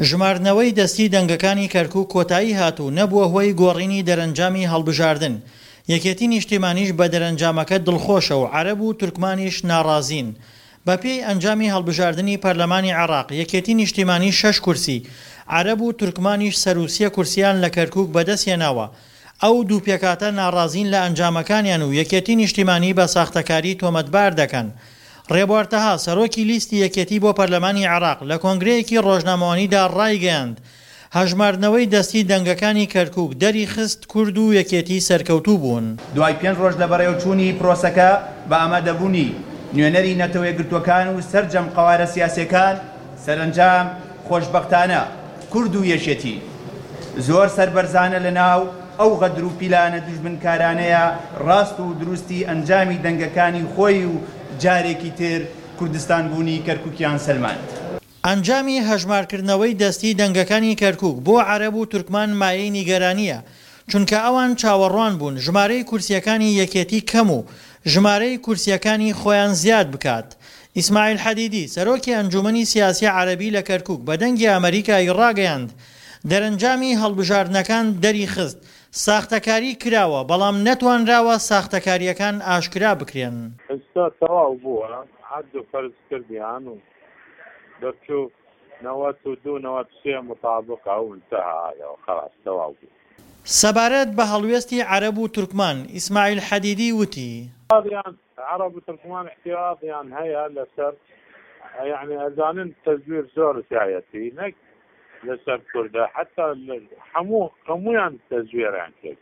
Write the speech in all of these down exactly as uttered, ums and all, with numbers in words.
ژمارنەوەی دەستی دەنگەکانی کەرکووک کۆتایی هاتوو نەبووە هۆی گۆڕینی دەرەنجامی هەڵبژاردن. یەکێتی نیشتیمانیش بە دەرەنجامەکە دڵخۆشە و عەرەب و تورکمانیش ناڕازین. بەپێی ئەنجامی هەڵبژاردننی پەرلەمانی عێراق یەکێتی نیشتیمانی شەش کورسی، عەرەب و تورکمانیش سەر و سێ کورسیان لە کەرکووک بەدەستهێناوە. ئەو دوو پێکاتە ناڕازین لە ئەنجامەکانیان و یەکێتی نیشتیمانی بە ساختەکاری تۆمەتبار دەکەن. ڕێبوارتەها سەرۆکی لیستی یەکێتی بۆ پەرلەمانی عێراق لە کۆنگرەیەکی ڕۆژنامەوانیدا ڕایگەیاند هەژمارنەوەی دەستی دەنگەکانی کەرکووک دەری خست کورد و یەکێتی سەرکەوتوو بوون. دوای پێنج ڕۆژ لە بەڕێوەچوونی پرۆسەکە بە ئامادەبوونی نوێنەری نەتەوە یەکگرتووەکان و سەرجەم قەوارە سیاسیەکان سەرنجام خۆشبەختانە کورد و یەشێتی زۆر سەربەرزانە لە ناو ئەو غەدر و پیلانە دوژمنکارانەیە ڕاست و دروستی ئەنجامی دەنگەکانی خۆی و جارێکی تر کوردستان بوونی کەرکووکیان سەلماند. ئەنجامی هەژمارکردنەوەی دەستی دەنگەکانی کەرکووک بۆ عەرەب و تورکمان مایەی نیگەرانیە، چونکە ئەوان چاوەڕوان بوون ژمارەی کورسیەکانی یەکێتی کەم و ژمارەی کورسیەکانی خۆیان زیاد بکات. ئیسماعیل حەدیدی سەرۆکی ئەنجومەنی سیاسی عەرەبی لە کەرکووک بە دەنگی ئەمریکای ڕاگەیاند دەرەنجامی هەڵبژاردنەکان دەری خست، ساختەکاری کراوە بەڵام نەتوانراوە ساختەکاریەکان ئاشکرا بکرێن. ئێستا تەواو بووە حەد و فەرز کردیان و دەرچوو نەوەت و دوو نەوەت سێ مطابقە و انتەهایەوە خەلاص تەواو بوو. سەبارەت بە هەڵوێستی عەرەب و تورکمان ئیسماعیل حەدیدی وتی عەرەب و تورکمان احتیاطیان هەیە لەسەر یعنی ئەزانن تەزویر زۆر سایەتی نەک لەسەر کوردە حتا هەموو هەمویان تەزویریان کرد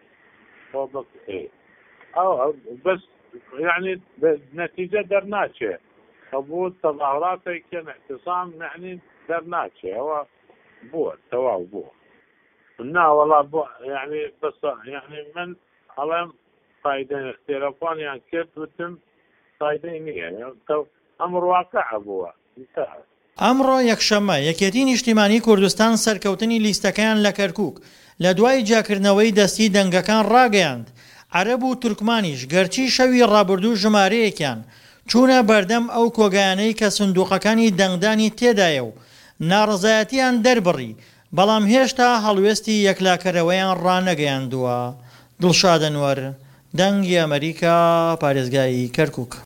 بەس یعنی نەتیجە دەرناچێ قبول تظاهراتێکیان اعتصام یعنی دەرناچێ ئەوە بووە تەواو بووە نا وەڵا یعنی بەس یعنی من هەڵێم فایدەی تێلەفۆنیان کرد وتم فایدەی نییە ئەمر واقعە بووە. ئەمڕۆ یەکشەممە یەکێتی نیشتیمانی کوردستان سەرکەوتنی لیستەکەیان لە کەرکووک لە دوای جاکردنەوەی دەستی دەنگەکان ڕاگەیاند. عەرەب و تورکمانیش گەرچی شەوی ڕابردوو ژمارەیەکیان چوونە بەردەم ئەو کۆگایانەی کە سندوقەکانی دەنگدانی تێدایە و ناڕزایەتیان دەربڕی، بەڵام هێشتا هەڵوێستی یەکلاکەرەوەیان ڕانەگەیاندووە. دڵشاد ئەنوەر، دەنگی ئەمریکا، پارێزگای کەرکووک.